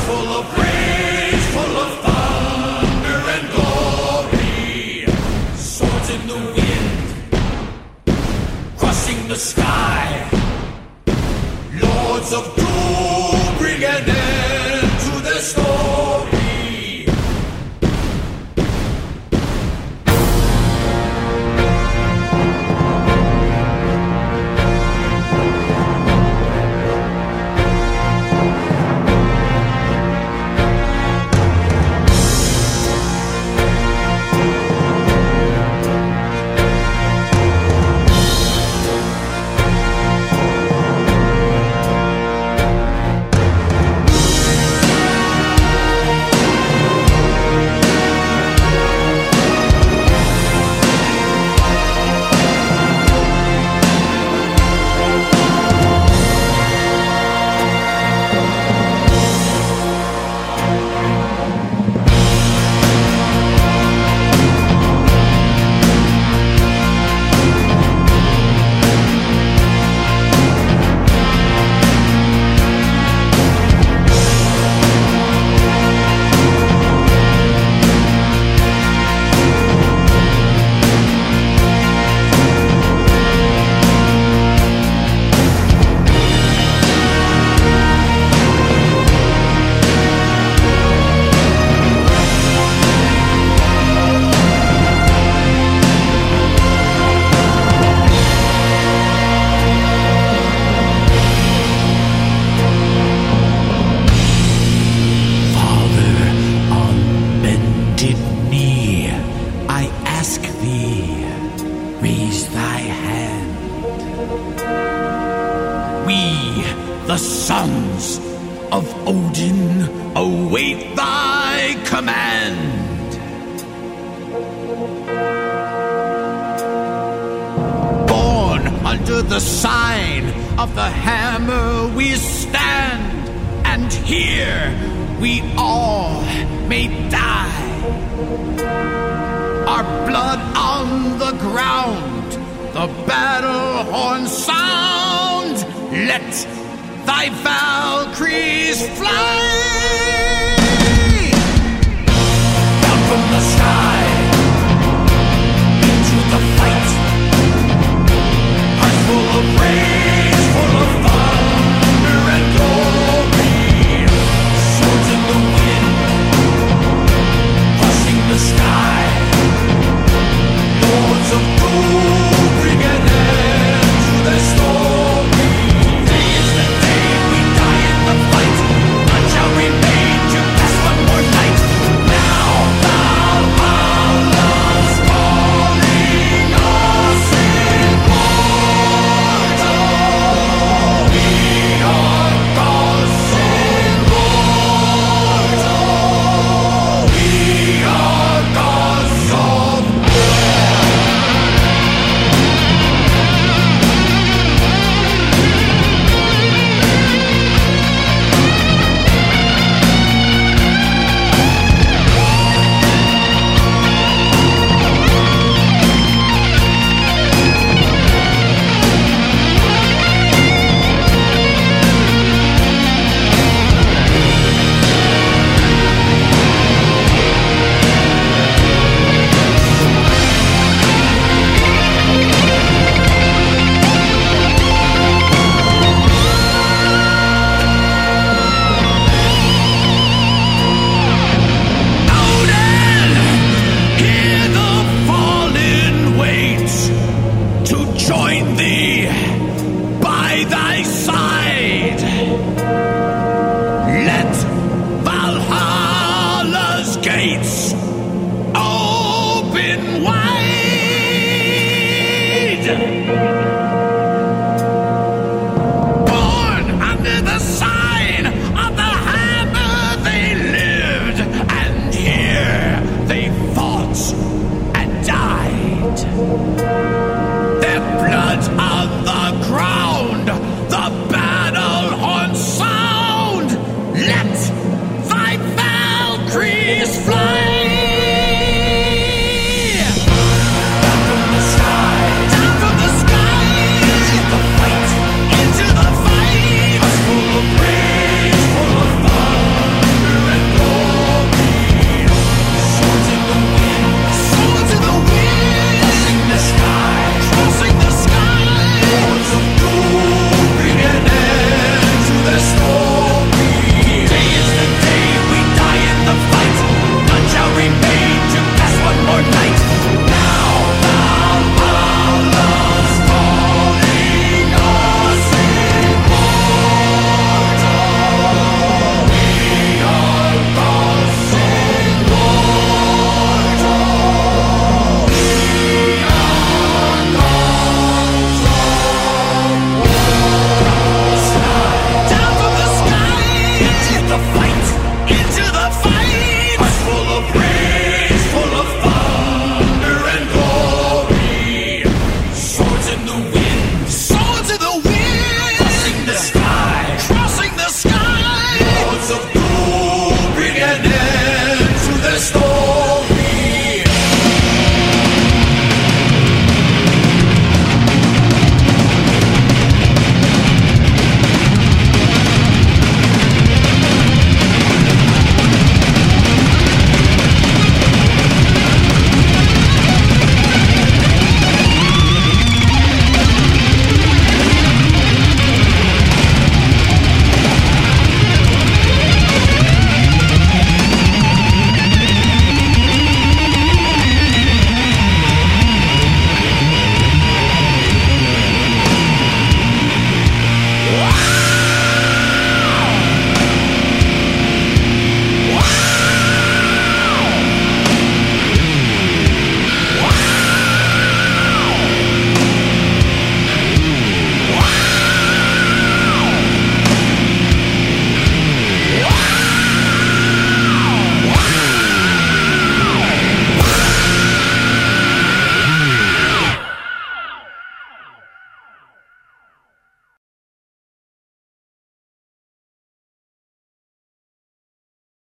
full of rage, full of thunder and glory. Swords in the wind, crushing the sky. Lords of doom bring an end to their story. The sons of Odin await thy command. Born under the sign of the hammer we stand, and here we all may die. Our blood on the ground, the battle horn sound. Let thy Valkyries fly down from the sky into the fight. Hearts full of rage, full of thunder and glory. Swords in the wind, crushing the sky. Lords of doom bring an end to their story. Shall remain to pass one more night. Now Valhalla's calling us immortal. We are gods immortal. We are gods of Let thy Valkyries fly! the fight.